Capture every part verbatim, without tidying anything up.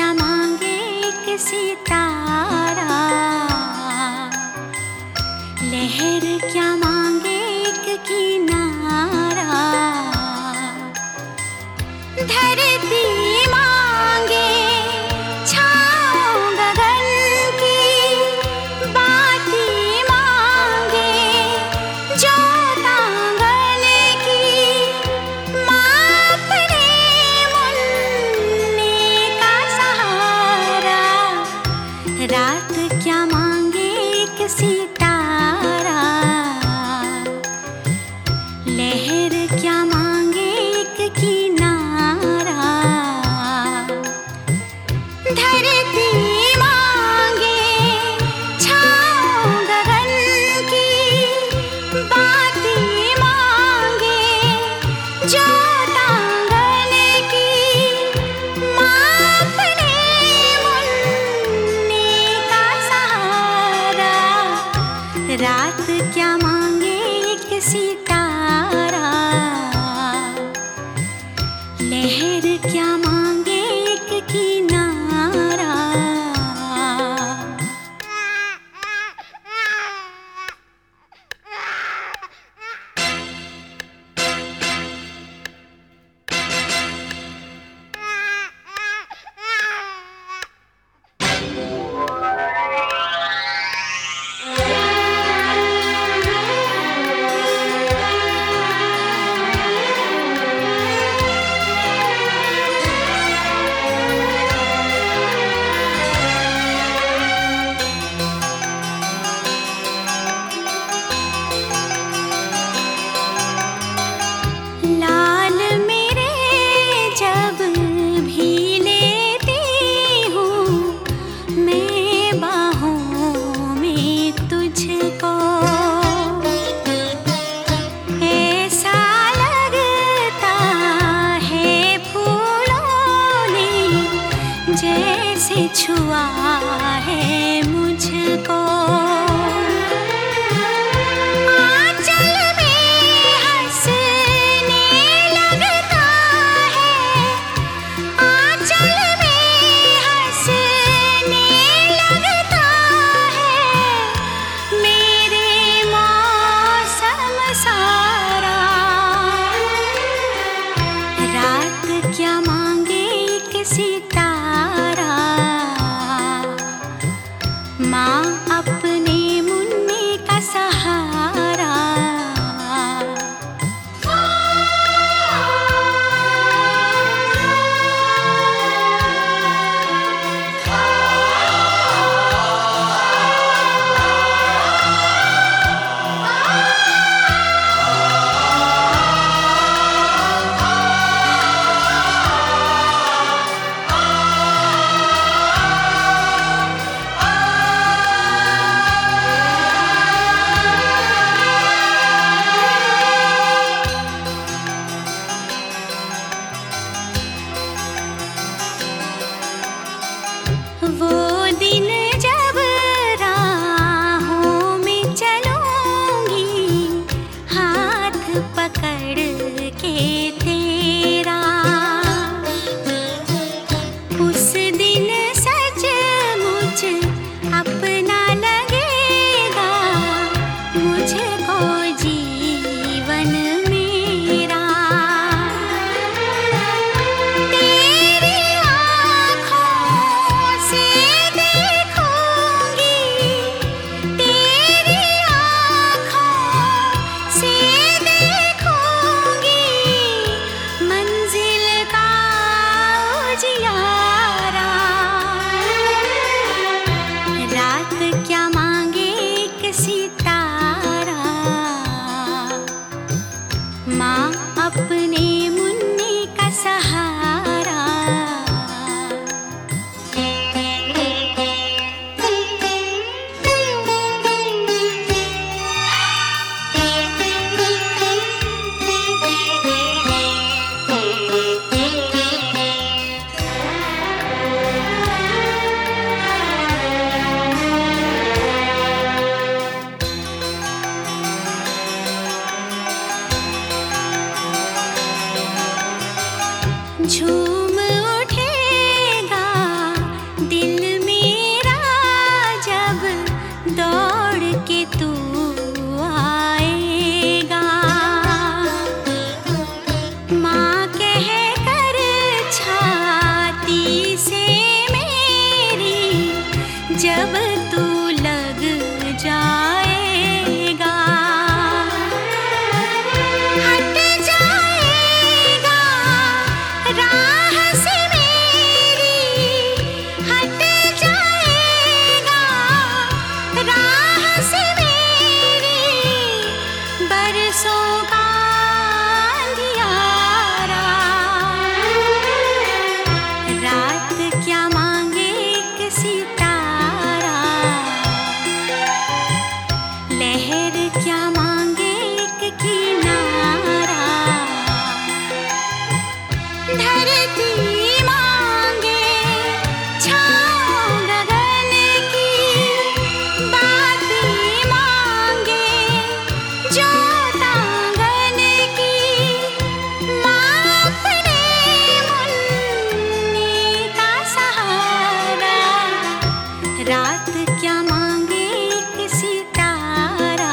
क्या मांगे एक सितारा, लहर क्या मांगे एक किनारा, धरती मांगे छाँव गगन की, बाती मांगे ज्योत आंगन की, माँ अपने मुन्ने का सहारा, रात क्या मांगे एक सितारा, लहर क्या मांगे एक किनारा, धरती मांगे छाँव गगन की, बाती मांगे ज्योत आंगन की, माँ अपने मुन्ने का सहारा, रात क्या मांगे एक सितारा, लहर क्या मांगे एक किनारा। लाल मेरे जब भी लेती हूँ मैं बाहों में तुझको, ऐसा लगता है फूलों ने जैसे छुआ है मुझको। क्या मांगे एक सितारा, माँ अपने जब तू लग जाएगा, हट जाएगा राह से मेरी, हट जाएगा राह से मेरी, बरसों का अंधियारा। रात क्या मांगे एक सितारा, लहर क्या मांगे एक किनारा, धरती मांगे छाँव गगन की, बातें मांगे जोत आंगन की, माँ अपने मुन्नी का सहारा। रात क्या मांगे एक सितारा,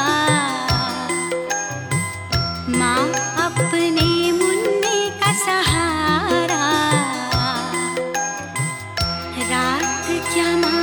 माँ अपने मुन्नी का सहारा। रात क्या मांगे